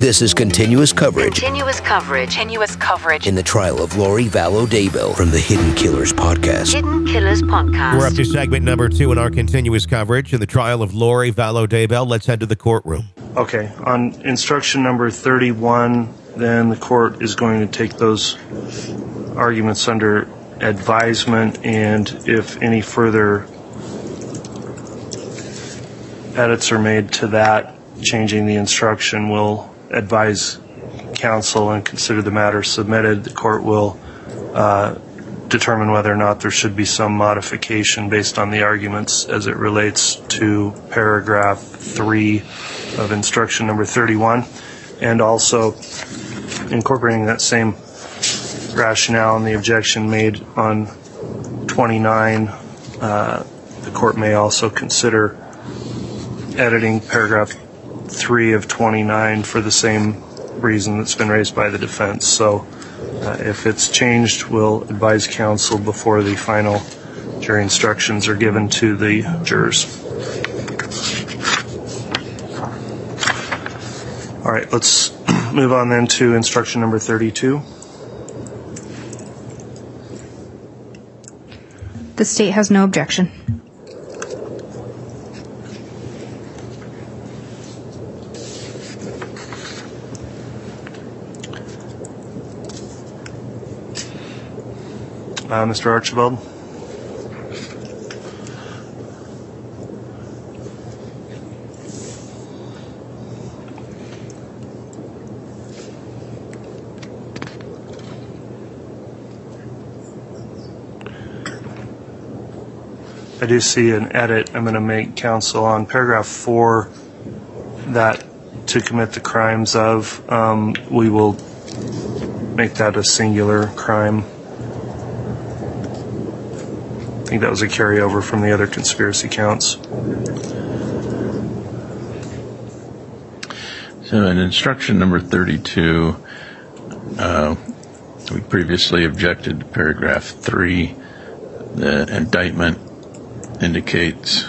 This is continuous coverage. Continuous coverage In the trial of Lori Vallow Daybell from the Hidden Killers podcast. We're up to segment number 2 in our continuous coverage in the trial of Lori Vallow Daybell. Let's head to the courtroom. Okay, on instruction number 31, then the court is going to take those arguments under advisement, and if any further edits are made to that, changing the instruction, will advise counsel and consider the matter submitted. The court will determine whether or not there should be some modification based on the arguments as it relates to paragraph 3 of instruction number 31, and also incorporating that same rationale and the objection made on 29. The court may also consider editing paragraph 3 of 29 for the same reason that's been raised by the defense. So if it's changed, we'll advise counsel before the final jury instructions are given to the jurors. All right, let's move on then to instruction number 32. The state has no objection. Mr. Archibald? I do see an edit I'm going to make, counsel, on paragraph 4, that to commit the crimes of, we will make that a singular crime. I think that was a carryover from the other conspiracy counts. So in instruction number 32, we previously objected to paragraph 3. The indictment indicates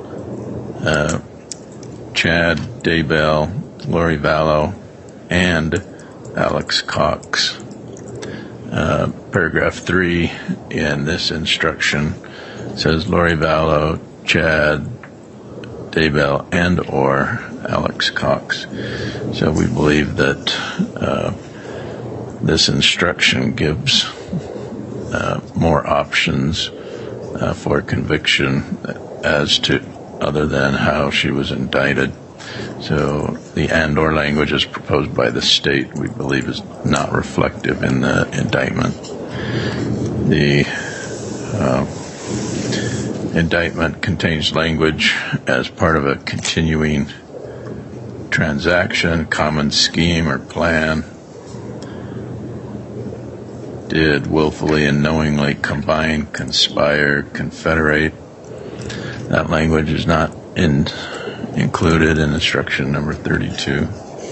Chad Daybell, Lori Vallow, and Alex Cox. Paragraph 3 in this instruction says Lori Vallow, Chad Daybell, and or Alex Cox. So we believe that this instruction gives more options for conviction as to other than how she was indicted. So the and or language as proposed by the state, we believe, is not reflective in the indictment. The indictment contains language as part of a continuing transaction, common scheme or plan, did willfully and knowingly combine, conspire, confederate. That language is not included in instruction number 32.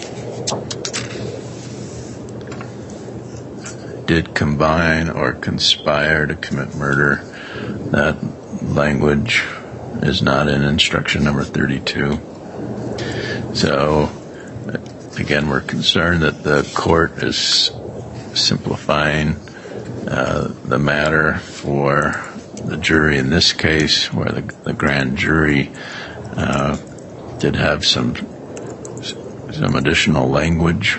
Did combine or conspire to commit murder. That language is not in instruction number 32. So, again, we're concerned that the court is simplifying the matter for the jury in this case, where the grand jury did have some additional language.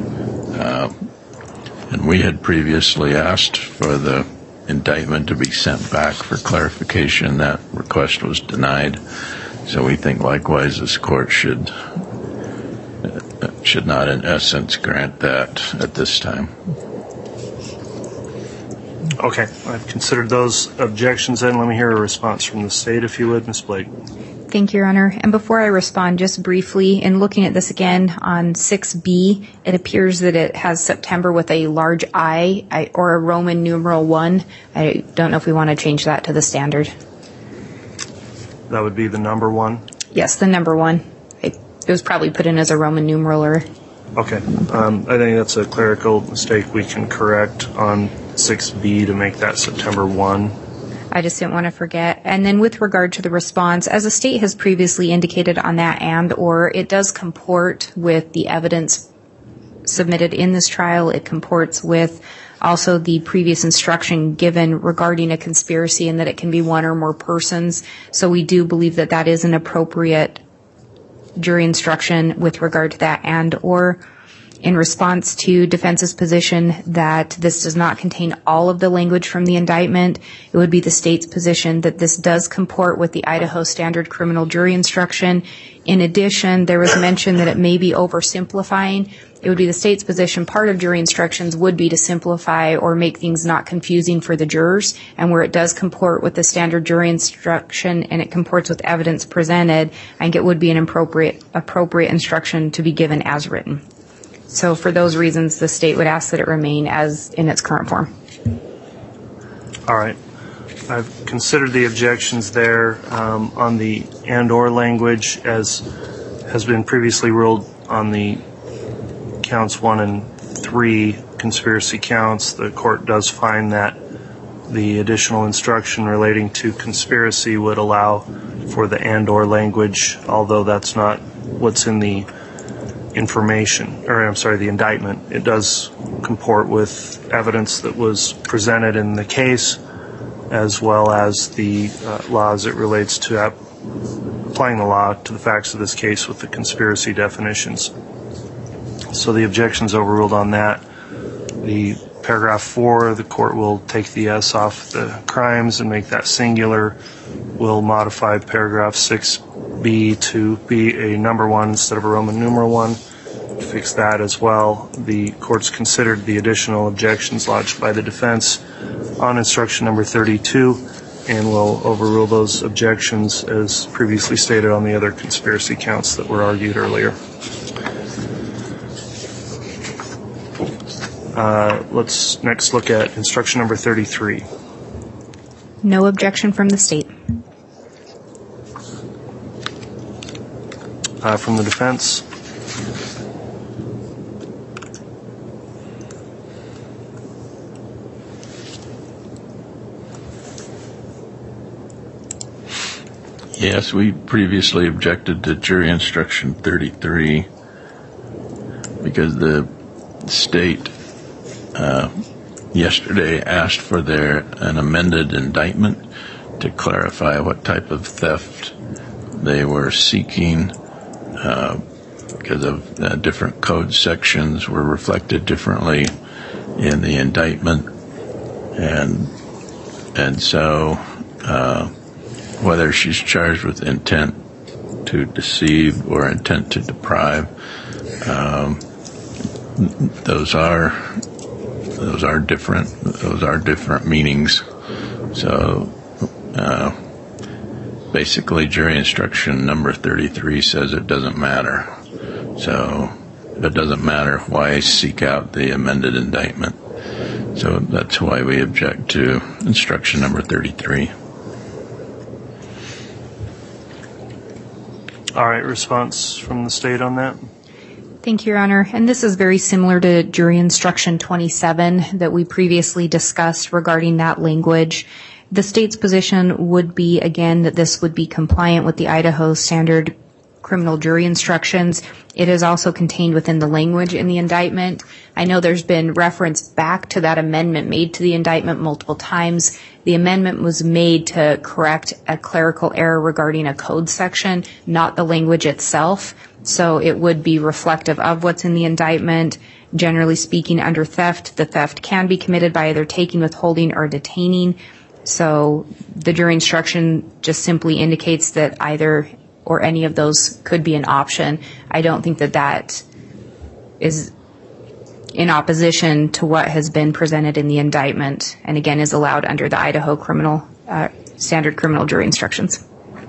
And we had previously asked for the indictment to be sent back for clarification. That request was denied. So we think likewise this court should not in essence grant that at this time. Okay, I've considered those objections, and let me hear a response from the state, if you would, Ms. Blake. Thank you, Your Honor. And before I respond, just briefly, in looking at this again on 6B, it appears that it has September with a large I or a Roman numeral 1. I don't know if we want to change that to the standard. That would be the number 1? Yes, the number 1. It was probably put in as a Roman numeral or... Okay. I think that's a clerical mistake we can correct on 6B to make that September 1. I just didn't want to forget. And then with regard to the response, as the state has previously indicated on that and or, it does comport with the evidence submitted in this trial. It comports with also the previous instruction given regarding a conspiracy and that it can be one or more persons. So we do believe that that is an appropriate jury instruction with regard to that and or. In response to defense's position that this does not contain all of the language from the indictment, it would be the state's position that this does comport with the Idaho Standard Criminal Jury Instruction. In addition, there was mention that it may be oversimplifying. It would be the state's position part of jury instructions would be to simplify or make things not confusing for the jurors, and where it does comport with the standard jury instruction and it comports with evidence presented, I think it would be an appropriate instruction to be given as written. So for those reasons, the state would ask that it remain as in its current form. All right. I've considered the objections there on the and/or language, as has been previously ruled on the counts 1 and 3 conspiracy counts. The court does find that the additional instruction relating to conspiracy would allow for the and/or language, although that's not what's in the the indictment. It does comport with evidence that was presented in the case, as well as the law as it relates to applying the law to the facts of this case with the conspiracy definitions. So the objection's overruled on that. The paragraph 4, the court will take the S off the crimes and make that singular. We'll modify paragraph 6B to be a number 1 instead of a Roman numeral 1. Fix that as well. The court's considered the additional objections lodged by the defense on instruction number 32 and will overrule those objections as previously stated on the other conspiracy counts that were argued earlier. Let's next look at instruction number 33. No objection from the state. From the defense. Yes, we previously objected to jury instruction 33 because the state yesterday asked for an amended indictment to clarify what type of theft they were seeking because of different code sections were reflected differently in the indictment, and so whether she's charged with intent to deceive or intent to deprive, those are different. Those are different meanings. So basically, jury instruction number 33 says it doesn't matter. So it doesn't matter why seek out the amended indictment. So that's why we object to instruction number 33. All right, response from the state on that? Thank you, Your Honor. And this is very similar to jury instruction 27 that we previously discussed regarding that language. The state's position would be, again, that this would be compliant with the Idaho Standard Criminal Jury Instructions. It is also contained within the language in the indictment. I know there's been reference back to that amendment made to the indictment multiple times. The amendment was made to correct a clerical error regarding a code section, not the language itself. So it would be reflective of what's in the indictment. Generally speaking, under theft, the theft can be committed by either taking, withholding, or detaining. So the jury instruction just simply indicates that either or any of those could be an option. I don't think that that is in opposition to what has been presented in the indictment, and again is allowed under the Idaho Standard Criminal Jury Instructions.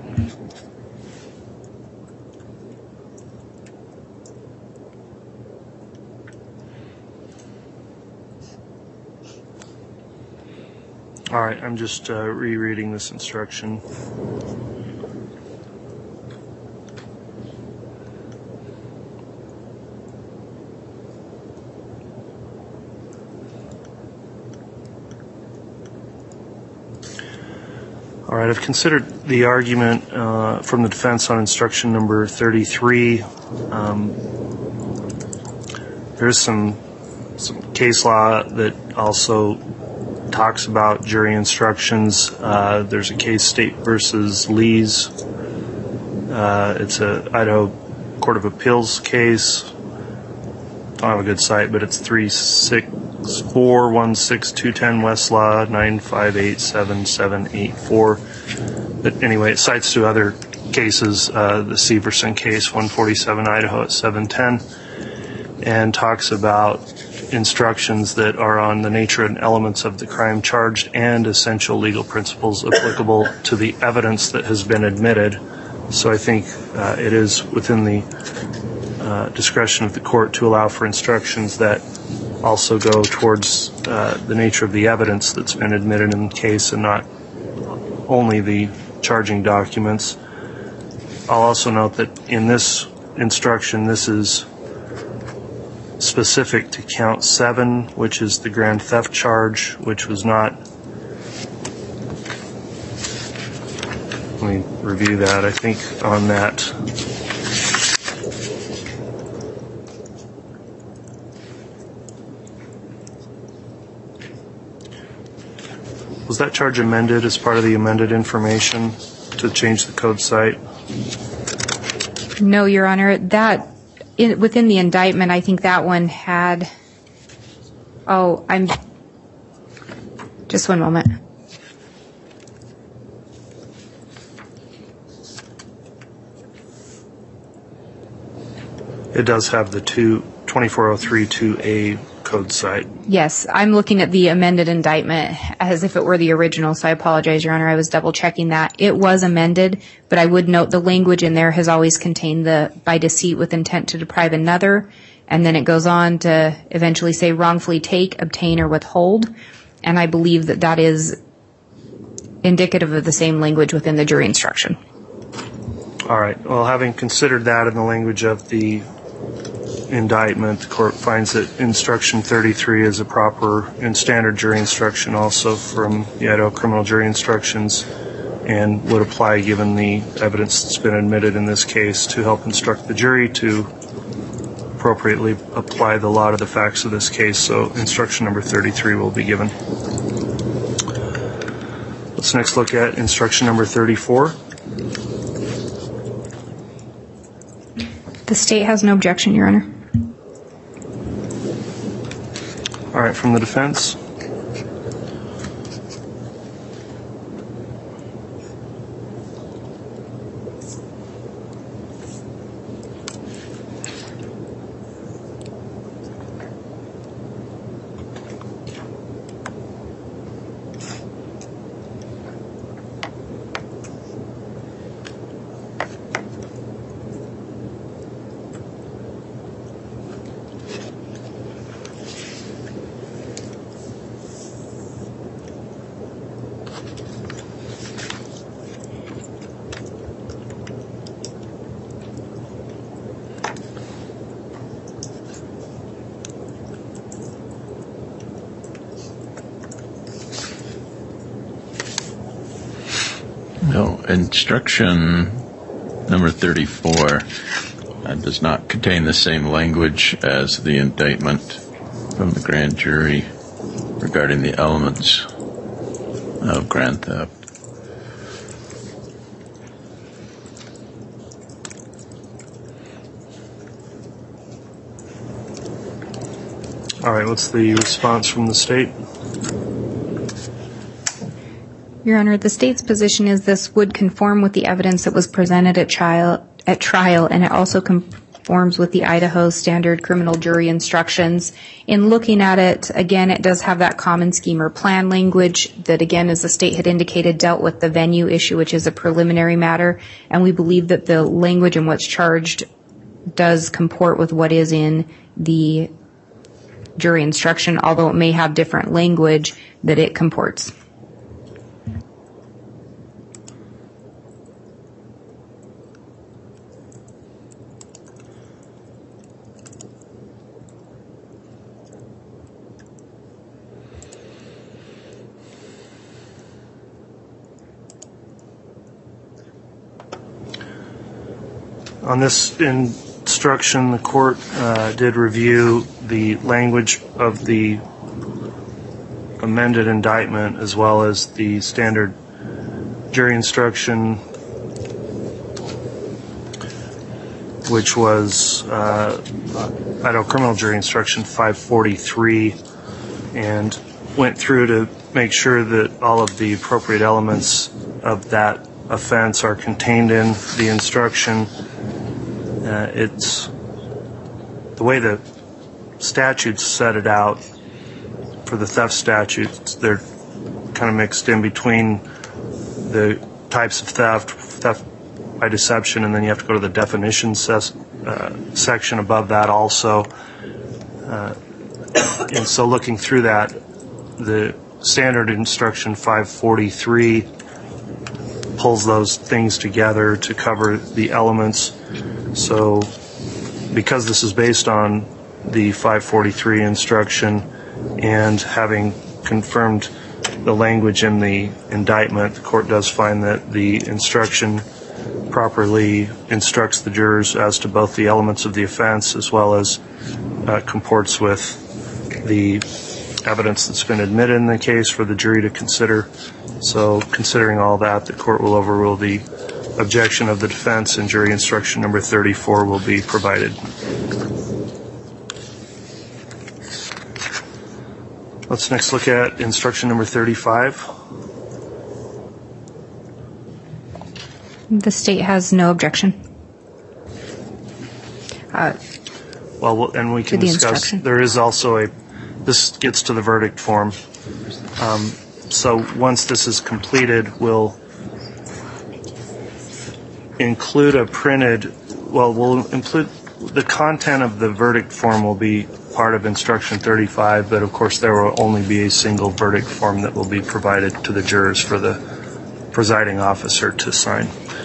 All right, I'm just rereading this instruction. All right, I've considered the argument from the defense on instruction number 33. there's some case law that also talks about jury instructions. There's a case, State versus Lees. It's a Idaho Court of Appeals case. Don't have a good site, but it's 364-16210 Westlaw 9587784. But anyway, it cites two other cases, the Severson case, 147 Idaho at 710, and talks about instructions that are on the nature and elements of the crime charged and essential legal principles applicable to the evidence that has been admitted. So I think it is within the discretion of the court to allow for instructions that also go towards the nature of the evidence that's been admitted in the case and not only the charging documents. I'll also note that in this instruction, this is specific to count 7, which is the grand theft charge, which was not. Let me review that. I think on that. Was that charge amended as part of the amended information to change the code site? No, Your Honor. Within the indictment, I think that one had. Just one moment. It does have the 24032A code site. Yes, I'm looking at the amended indictment as if it were the original, so I apologize, Your Honor. I was double checking that. It was amended, but I would note the language in there has always contained the by deceit with intent to deprive another, and then it goes on to eventually say wrongfully take, obtain, or withhold, and I believe that that is indicative of the same language within the jury instruction. All right. Well, having considered that in the language of the indictment, the court finds that instruction 33 is a proper and standard jury instruction also from the Idaho criminal jury instructions and would apply given the evidence that's been admitted in this case to help instruct the jury to appropriately apply the law to the facts of this case. So instruction number 33 will be given. Let's next look at instruction number 34. The state has no objection, Your Honor. All right, from the defense. No, instruction number 34 does not contain the same language as the indictment from the grand jury regarding the elements of grand theft. All right, what's the response from the state? Your Honor, the state's position is this would conform with the evidence that was presented at trial, and it also conforms with the Idaho standard criminal jury instructions. In looking at it, again, it does have that common scheme or plan language that, again, as the state had indicated, dealt with the venue issue, which is a preliminary matter, and we believe that the language in what's charged does comport with what is in the jury instruction, although it may have different language that it comports. On this, in instruction, the court did review the language of the amended indictment as well as the standard jury instruction, which was Idaho Criminal Jury Instruction 543, and went through to make sure that all of the appropriate elements of that offense are contained in the instruction. It's the way the statutes set it out for the theft statutes. They're kind of mixed in between the types of theft by deception, and then you have to go to the definition section above that also. And so looking through that, the standard instruction 543 pulls those things together to cover the elements. So because this is based on the 543 instruction and having confirmed the language in the indictment, the court does find that the instruction properly instructs the jurors as to both the elements of the offense as well as comports with the evidence that's been admitted in the case for the jury to consider. So considering all that, the court will overrule the objection of the defense, and jury instruction number 34 will be provided. Let's next look at instruction number 35. The state has no objection. Well, and we can discuss, there is also this gets to the verdict form. So once this is completed, we'll include we'll include the content of the verdict form will be part of instruction 35, but of course there will only be a single verdict form that will be provided to the jurors for the presiding officer to sign.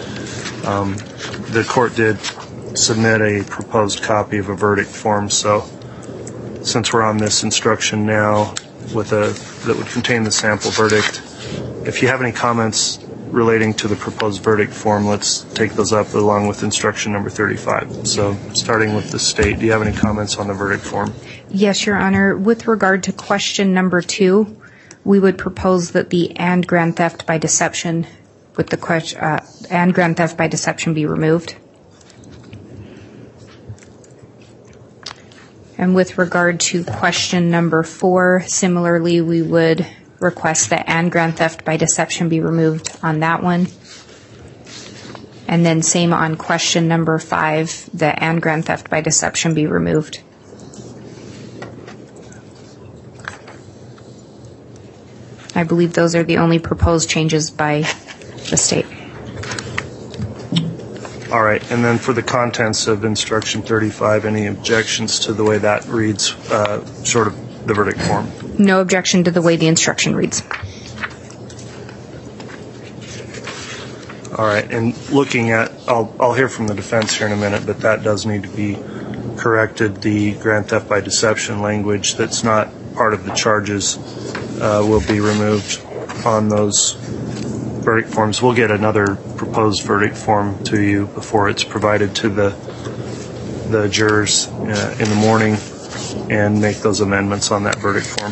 The court did submit a proposed copy of a verdict form, so since we're on this instruction now that would contain the sample verdict, if you have any comments relating to the proposed verdict form, let's take those up along with instruction number 35. So starting with the state, do you have any comments on the verdict form? Yes, Your Honor. With regard to question number 2, we would propose that the and grand theft by deception with the question and grand theft by deception be removed. And with regard to question number 4, similarly, we would request that and grand theft by deception be removed on that one. And then same on question number 5, the and grand theft by deception be removed. I believe those are the only proposed changes by the state. All right, and then for the contents of instruction 35, any objections to the way that reads, short of the verdict form? No objection to the way the instruction reads. All right, and looking at, I'll hear from the defense here in a minute, but that does need to be corrected. The grand theft by deception language that's not part of the charges will be removed on those verdict forms. We'll get another proposed verdict form to you before it's provided to the jurors in the morning, and make those amendments on that verdict form.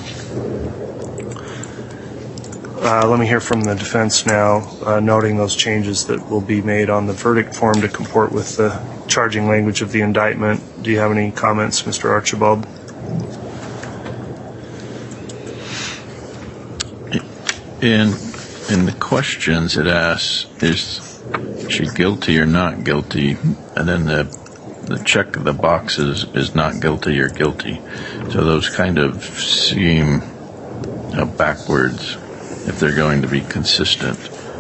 Let me hear from the defense now, noting those changes that will be made on the verdict form to comport with the charging language of the indictment. Do you have any comments, Mr. Archibald? In the questions, it asks, is she guilty or not guilty? And then the check of the boxes is not guilty or guilty. So those kind of seem backwards if they're going to be consistent.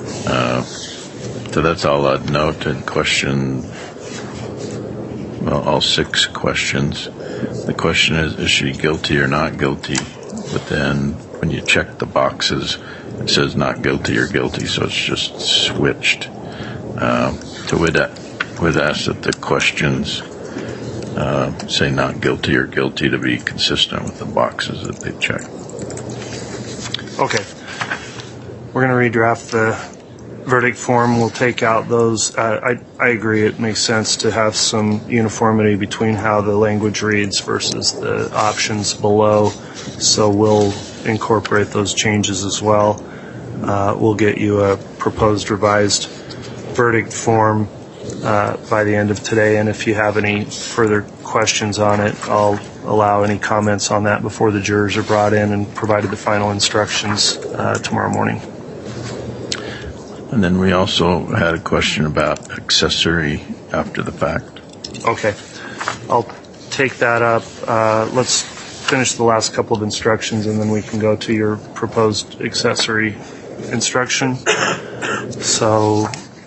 So that's all I'd note in question, well, all 6 questions. The question is she guilty or not guilty? But then when you check the boxes, it says not guilty or guilty, so it's just switched. So we'd ask that the questions say not guilty or guilty to be consistent with the boxes that they check. Okay. We're going to redraft the verdict form will take out those. I agree, it makes sense to have some uniformity between how the language reads versus the options below, so we'll incorporate those changes as well. We'll get you a proposed revised verdict form by the end of today, and if you have any further questions on it, I'll allow any comments on that before the jurors are brought in and provided the final instructions tomorrow morning. And then we also had a question about accessory after the fact. Okay, I'll take that up. Let's finish the last couple of instructions and then we can go to your proposed accessory instruction. So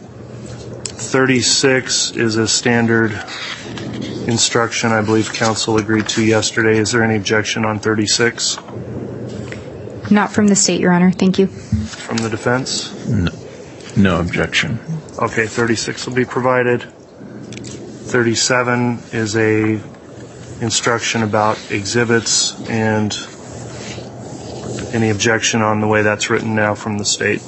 36 is a standard instruction I believe counsel agreed to yesterday. Is there any objection on 36? Not from the state, Your Honor. Thank you. From the defense? No objection. Okay, 36 will be provided. 37 is a instruction about exhibits, and any objection on the way that's written now from the state?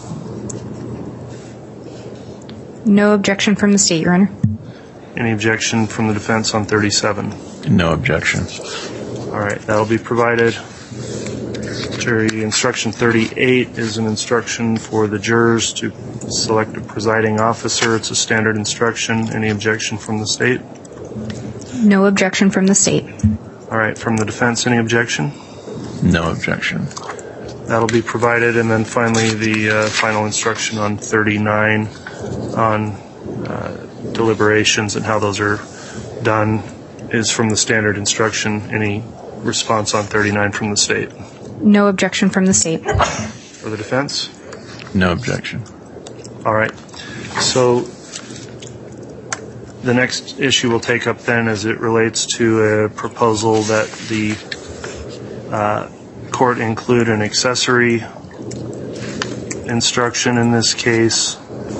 No objection from the state, Your Honor. Any objection from the defense on 37? No objection. All right, that'll be provided. Jury instruction 38 is an instruction for the jurors to select a presiding officer. It's a standard instruction. Any objection from the state? No objection from the state. All right, from the defense, any objection? No objection. That'll be provided. And then finally, the final instruction on 39 on deliberations and how those are done is from the standard instruction. Any response on 39 from the state? No objection from the state. For the defense? No objection. All right. So the next issue we'll take up then as it relates to a proposal that the court include an accessory instruction in this case.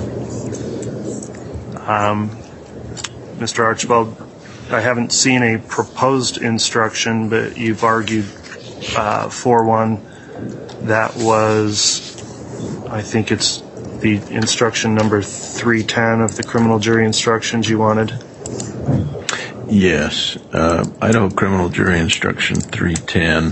Mr. Archibald, I haven't seen a proposed instruction, but you've argued for one that was, I think it's the instruction number 310 of the criminal jury instructions you wanted. Yes. Idaho Criminal Jury Instruction 310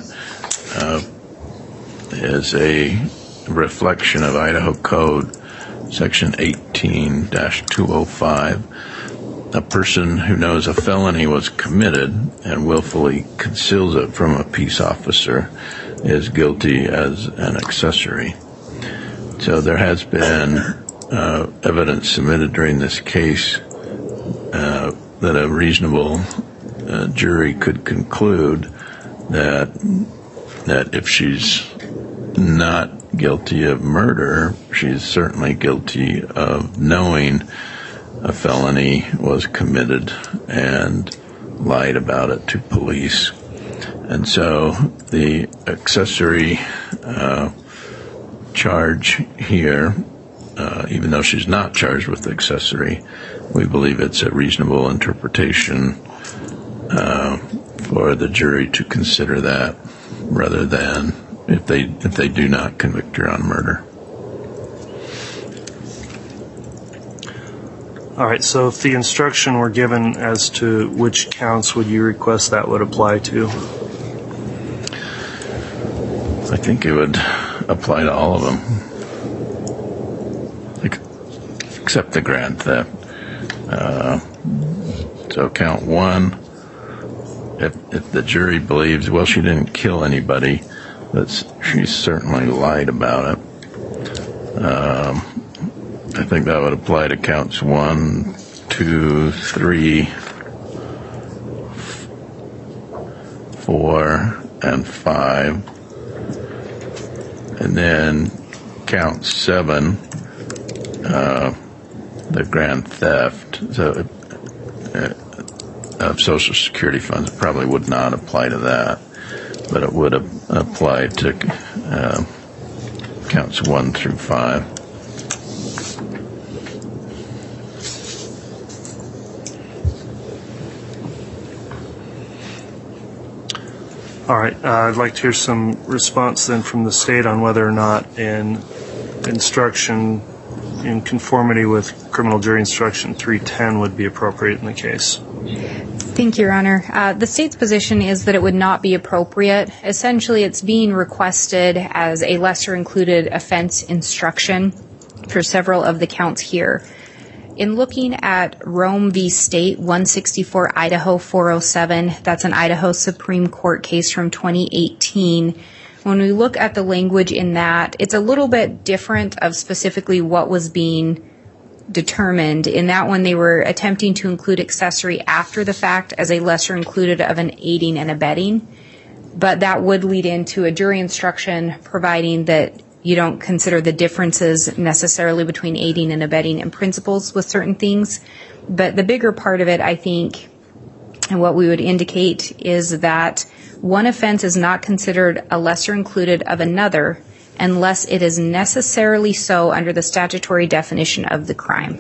is a reflection of Idaho Code Section 18-205. A person who knows a felony was committed and willfully conceals it from a peace officer is guilty as an accessory. So there has been evidence submitted during this case that a reasonable jury could conclude that if she's not guilty of murder, she's certainly guilty of knowing a felony was committed and lied about it to police. And so the accessory charge here, even though she's not charged with accessory, we believe it's a reasonable interpretation for the jury to consider that rather than if they do not convict her on murder. All right, so if the instruction were given as to which counts would you request that would apply to? I think it would apply to all of them, except the grand theft. So count one, if the jury believes, well, she didn't kill anybody, but she certainly lied about it. I think that would apply to counts 1, 2, 3, 4, and 5. And then count 7, the grand theft of Social Security funds. It probably would not apply to that, but it would apply to counts 1 through 5. All right, I'd like to hear some response then from the state on whether or not in instruction in conformity with criminal jury instruction 310 would be appropriate in the case. Thank you, Your Honor. The state's position is that it would not be appropriate. Essentially, it's being requested as a lesser included offense instruction for several of the counts here. In looking at Rome v. State 164 Idaho 407, that's an Idaho Supreme Court case from 2018. When we look at the language in that, it's a little bit different of specifically what was being determined. In that one, they were attempting to include accessory after the fact as a lesser included of an aiding and abetting. But that would lead into a jury instruction providing that you don't consider the differences necessarily between aiding and abetting and principles with certain things. But the bigger part of it, I think, and what we would indicate is that one offense is not considered a lesser included of another unless it is necessarily so under the statutory definition of the crime.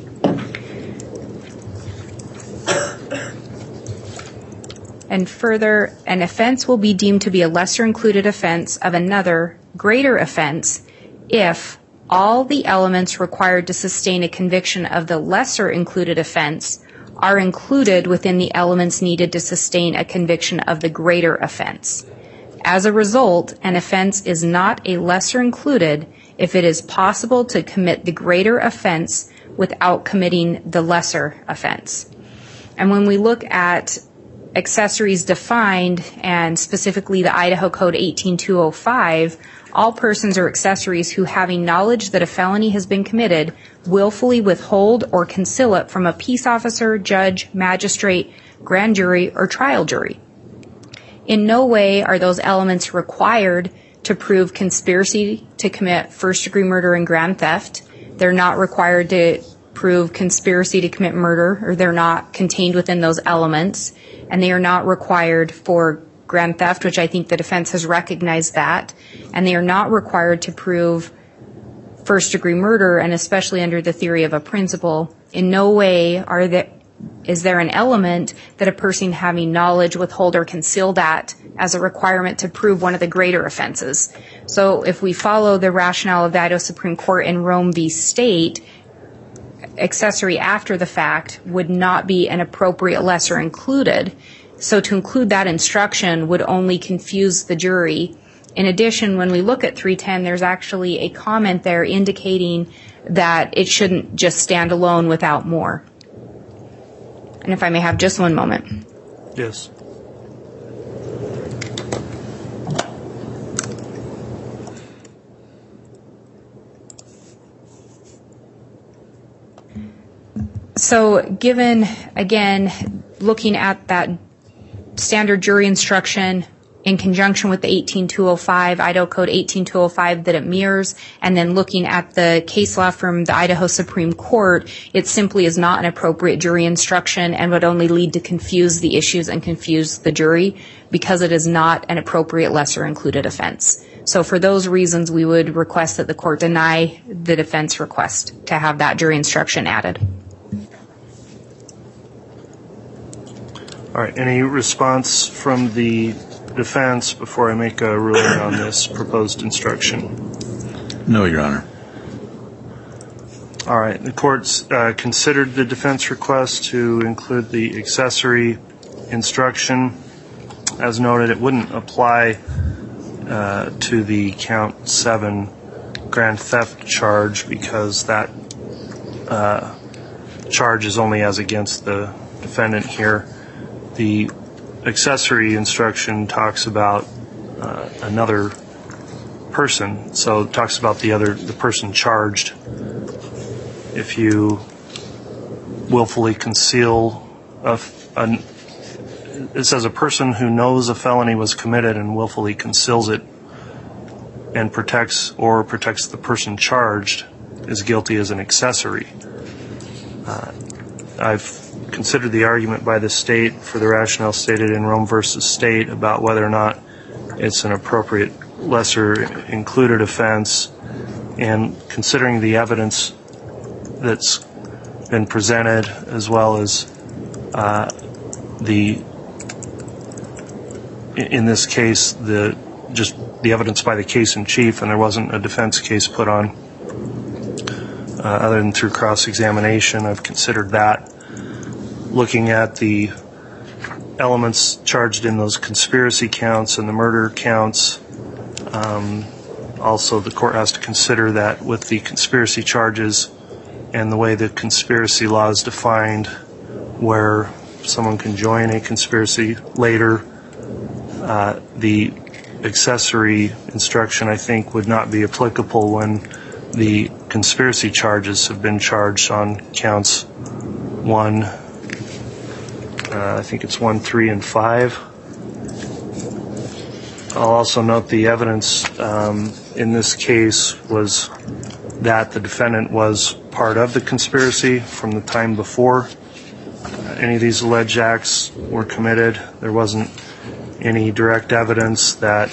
And further, an offense will be deemed to be a lesser included offense of another greater offense if all the elements required to sustain a conviction of the lesser included offense are included within the elements needed to sustain a conviction of the greater offense. As a result, an offense is not a lesser included if it is possible to commit the greater offense without committing the lesser offense. And when we look at accessories defined, and specifically the Idaho Code 18205, all persons or accessories who, having knowledge that a felony has been committed, willfully withhold or conceal it from a peace officer, judge, magistrate, grand jury, or trial jury. In no way are those elements required to prove conspiracy to commit first-degree murder and grand theft. They're not required to prove conspiracy to commit murder, or they're not contained within those elements, and they are not required for grand theft, which I think the defense has recognized that, and they are not required to prove first-degree murder, and especially under the theory of a principle. In no way is there an element that a person having knowledge, withhold, or conceal that as a requirement to prove one of the greater offenses. So if we follow the rationale of the Idaho Supreme Court in Rome v. State, accessory after the fact would not be an appropriate lesser included. So to include that instruction would only confuse the jury. In addition, when we look at 310, there's actually a comment there indicating that it shouldn't just stand alone without more. And if I may have just one moment. Yes. So given, again, looking at that standard jury instruction in conjunction with the 18205, Idaho Code 18205 that it mirrors, and then looking at the case law from the Idaho Supreme Court, it simply is not an appropriate jury instruction and would only lead to confuse the issues and confuse the jury because it is not an appropriate lesser included offense. So for those reasons, we would request that the court deny the defense request to have that jury instruction added. All right. Any response from the defense before I make a ruling on this proposed instruction? No, Your Honor. All right. The court's considered the defense request to include the accessory instruction. As noted, it wouldn't apply to the count 7 grand theft charge because that charge is only as against the defendant here. The accessory instruction talks about another person, so it talks about the person charged. If you willfully conceal it says a person who knows a felony was committed and willfully conceals it and protects the person charged is guilty as an accessory. I've considered the argument by the state for the rationale stated in Rome versus State about whether or not it's an appropriate lesser included offense, and considering the evidence that's been presented as well as in this case the evidence by the case in chief, and there wasn't a defense case put on. other than through cross-examination. I've considered that. Looking at the elements charged in those conspiracy counts and the murder counts, also the court has to consider that with the conspiracy charges and the way the conspiracy law is defined, where someone can join a conspiracy later, the accessory instruction, I think, would not be applicable when the conspiracy charges have been charged on counts 1, I think it's 1, 3, and 5. I'll also note the evidence in this case was that the defendant was part of the conspiracy from the time before any of these alleged acts were committed. There wasn't any direct evidence that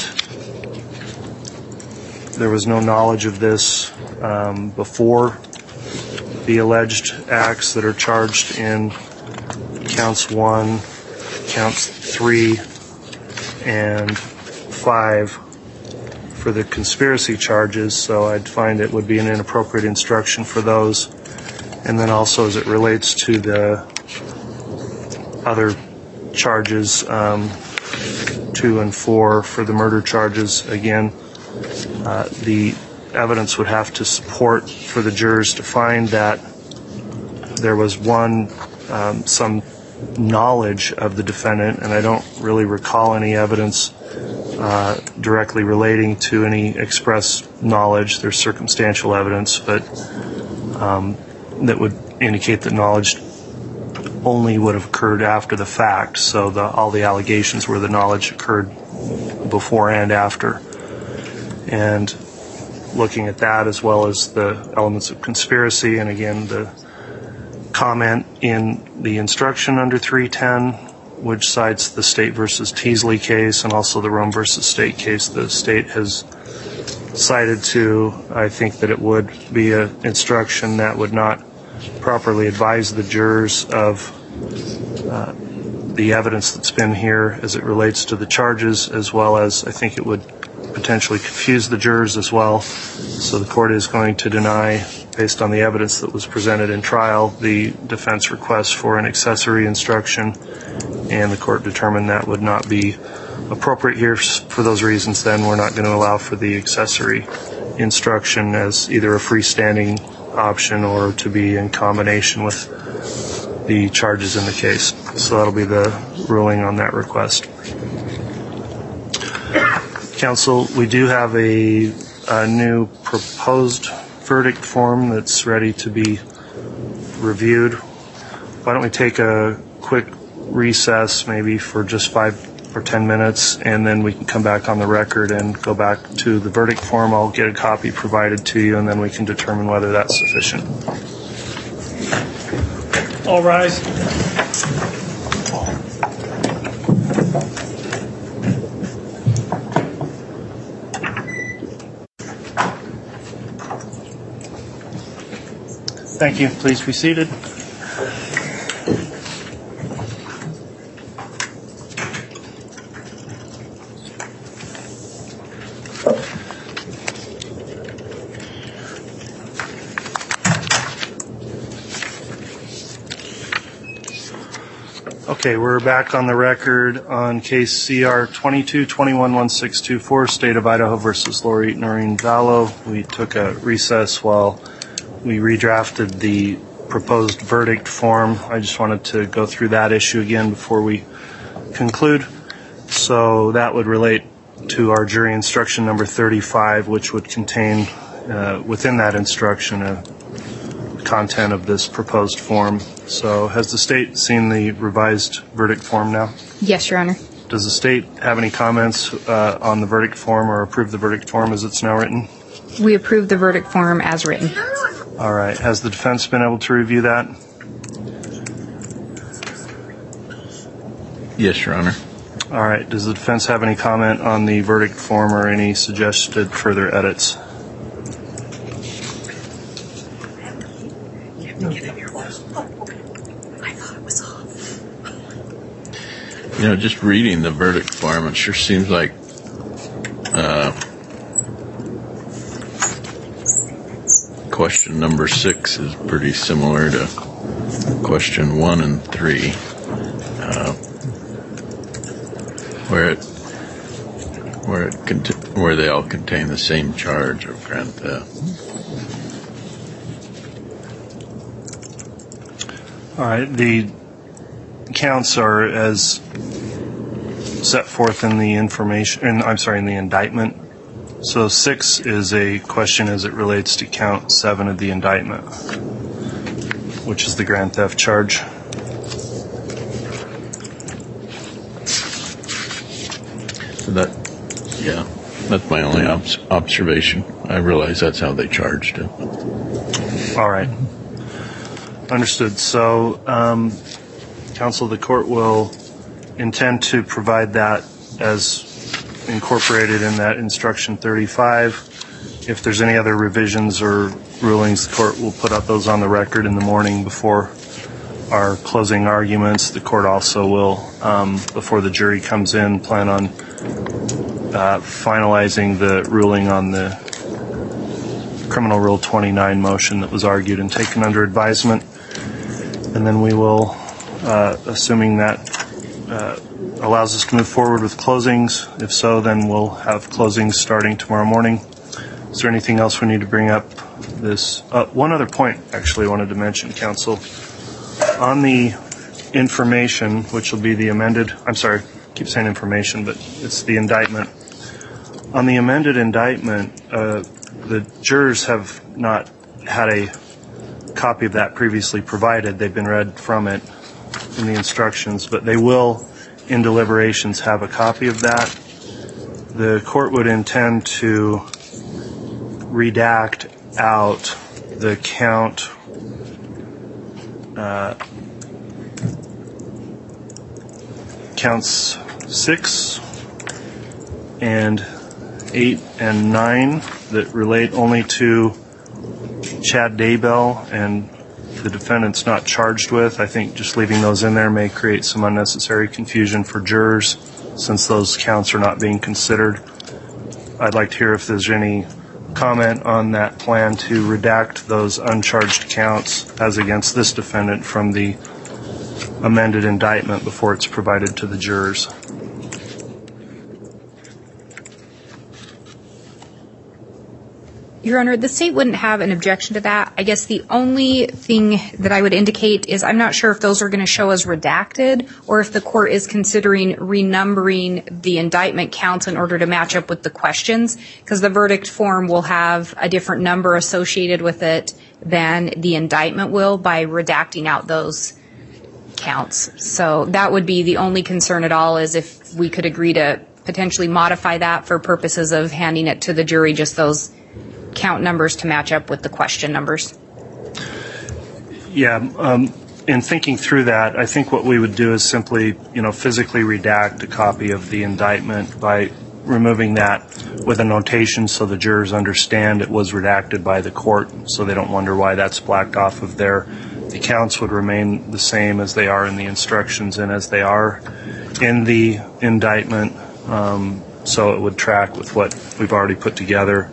there was no knowledge of this before the alleged acts that are charged in counts 1, counts 3, and 5 for the conspiracy charges, so I'd find it would be an inappropriate instruction for those. And then also as it relates to the other charges, 2 and 4 for the murder charges, again, the evidence would have to support for the jurors to find that there was some knowledge of the defendant, and I don't really recall any evidence directly relating to any express knowledge. There's circumstantial evidence, but that would indicate that knowledge only would have occurred after the fact. So all the allegations were the knowledge occurred before and after. And looking at that as well as the elements of conspiracy, and again the comment in the instruction under 310, which cites the State versus Teasley case and also the Rome versus State case the state has cited to, I think that it would be an instruction that would not properly advise the jurors of the evidence that's been here as it relates to the charges, as well as I think it would potentially confuse the jurors as well. So the court is going to deny, based on the evidence that was presented in trial, the defense request for an accessory instruction, and the court determined that would not be appropriate here. For those reasons, then we're not going to allow for the accessory instruction as either a freestanding option or to be in combination with the charges in the case. So that'll be the ruling on that request. Counsel, we do have a new proposed verdict form that's ready to be reviewed. Why don't we take a quick recess, maybe for just 5 or 10 minutes, and then we can come back on the record and go back to the verdict form. I'll get a copy provided to you, and then we can determine whether that's sufficient. All rise. Thank you. Please be seated. Okay, we're back on the record on case CR 22-21-1624, State of Idaho versus Lori Noreen Vallow. We took a recess while we redrafted the proposed verdict form. I just wanted to go through that issue again before we conclude. So that would relate to our jury instruction number 35, which would contain within that instruction a content of this proposed form. So has the state seen the revised verdict form now? Yes, Your Honor. Does the state have any comments on the verdict form or approve the verdict form as it's now written? We approve the verdict form as written. All right. Has the defense been able to review that? Yes, Your Honor. All right. Does the defense have any comment on the verdict form or any suggested further edits? You know, just reading the verdict form, it sure seems like question number 6 is pretty similar to question 1 and 3, where they all contain the same charge of grand theft. All right, the counts are as set forth in the in the indictment. So 6 is a question as it relates to count 7 of the indictment, which is the grand theft charge. So that's my only observation. I realize that's how they charged it. All right. Understood. So, counsel, the court will intend to provide that as incorporated in that instruction 35. If there's any other revisions or rulings, the court will put up those on the record in the morning before our closing arguments. The court also will, before the jury comes in, plan on finalizing the ruling on the Criminal Rule 29 motion that was argued and taken under advisement. And then we will, assuming that allows us to move forward with closings. If so, then we'll have closings starting tomorrow morning. Is there anything else we need to bring up? One other point, actually, I wanted to mention, counsel. On the information, which will be the amended, I'm sorry, I keep saying information, but it's the indictment. On the amended indictment, the jurors have not had a copy of that previously provided. They've been read from it in the instructions, but they will, in deliberations, have a copy of that. The court would intend to redact out the count counts 6 and 8 and 9 that relate only to Chad Daybell and the defendant's not charged with. I think just leaving those in there may create some unnecessary confusion for jurors since those counts are not being considered. I'd like to hear if there's any comment on that plan to redact those uncharged counts as against this defendant from the amended indictment before it's provided to the jurors. Your Honor, the state wouldn't have an objection to that. I guess the only thing that I would indicate is I'm not sure if those are going to show as redacted or if the court is considering renumbering the indictment counts in order to match up with the questions, because the verdict form will have a different number associated with it than the indictment will by redacting out those counts. So that would be the only concern at all, is if we could agree to potentially modify that for purposes of handing it to the jury, just those count numbers to match up with the question numbers. Yeah, in thinking through that, I think what we would do is simply, physically redact a copy of the indictment by removing that with a notation so the jurors understand it was redacted by the court, so they don't wonder why that's blacked off of there. The counts would remain the same as they are in the instructions and as they are in the indictment, so it would track with what we've already put together.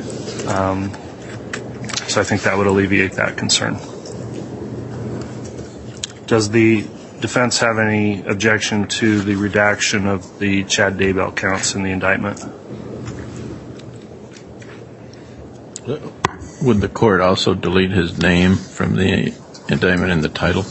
So I think that would alleviate that concern. Does the defense have any objection to the redaction of the Chad Daybell counts in the indictment? Would the court also delete his name from the indictment in the title?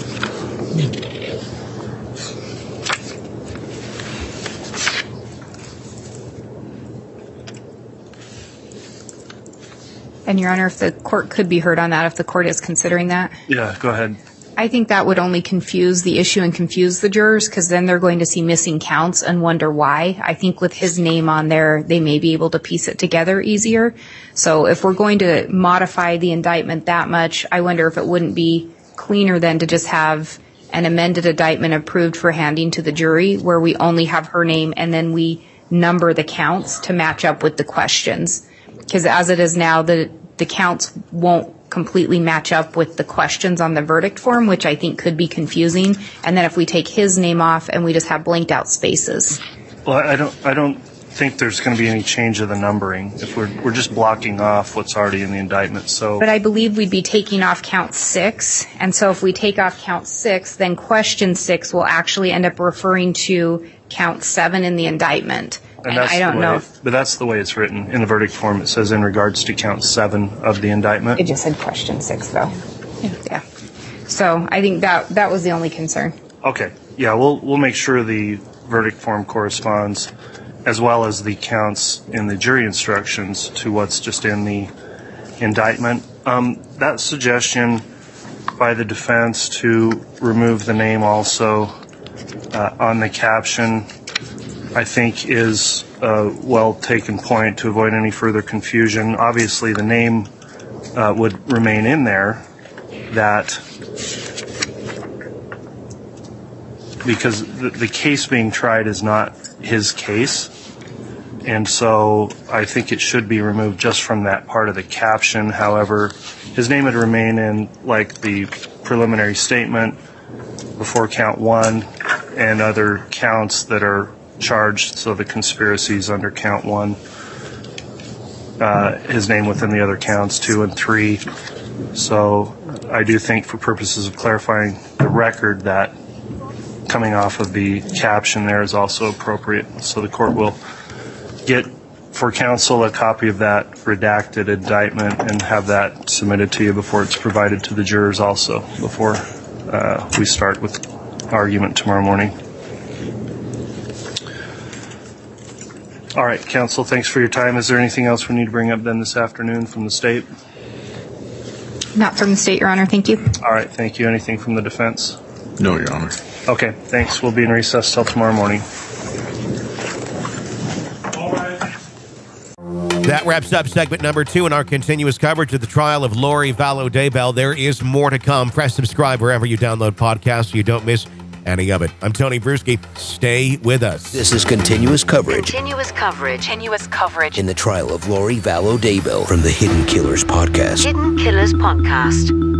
And Your Honor, if the court could be heard on that, if the court is considering that. Yeah, go ahead. I think that would only confuse the issue and confuse the jurors, because then they're going to see missing counts and wonder why. I think with his name on there, they may be able to piece it together easier. So if we're going to modify the indictment that much, I wonder if it wouldn't be cleaner then to just have an amended indictment approved for handing to the jury where we only have her name and then we number the counts to match up with the questions. Because as it is now, the counts won't completely match up with the questions on the verdict form, which I think could be confusing. And then if we take his name off and we just have blanked out spaces. Well, I don't think there's going to be any change of the numbering if we're just blocking off what's already in the indictment. So, But I believe we'd be taking off count 6. And so if we take off count 6, then question 6 will actually end up referring to count 7 in the indictment. And I don't know. But that's the way it's written in the verdict form. It says in regards to count 7 of the indictment. It just said question 6, though. Yeah. So I think that was the only concern. Okay. Yeah, we'll make sure the verdict form corresponds, as well as the counts in the jury instructions, to what's just in the indictment. That suggestion by the defense to remove the name also on the caption, I think, is a well-taken point to avoid any further confusion. Obviously, the name would remain in there, that because the case being tried is not his case, and so I think it should be removed just from that part of the caption. However, his name would remain in, like, the preliminary statement before count 1 and other counts that are charged, so the conspiracies under count 1, his name within the other counts 2 and 3. So I do think, for purposes of clarifying the record, that coming off of the caption there is also appropriate. So the court will get for counsel a copy of that redacted indictment and have that submitted to you before it's provided to the jurors also, before we start with argument tomorrow morning. All right, counsel, thanks for your time. Is there anything else we need to bring up then this afternoon from the state? Not from the state, Your Honor. Thank you. All right, thank you. Anything from the defense? No, Your Honor. Okay, thanks. We'll be in recess till tomorrow morning. That wraps up segment number 2 in our continuous coverage of the trial of Lori Vallow Daybell. There is more to come. Press subscribe wherever you download podcasts so you don't miss any of it. I'm Tony Bruschi. Stay with us. This is continuous coverage Continuous coverage. in the trial of Lori Vallow Daybell from the Hidden Killers podcast. Hidden Killers Podcast.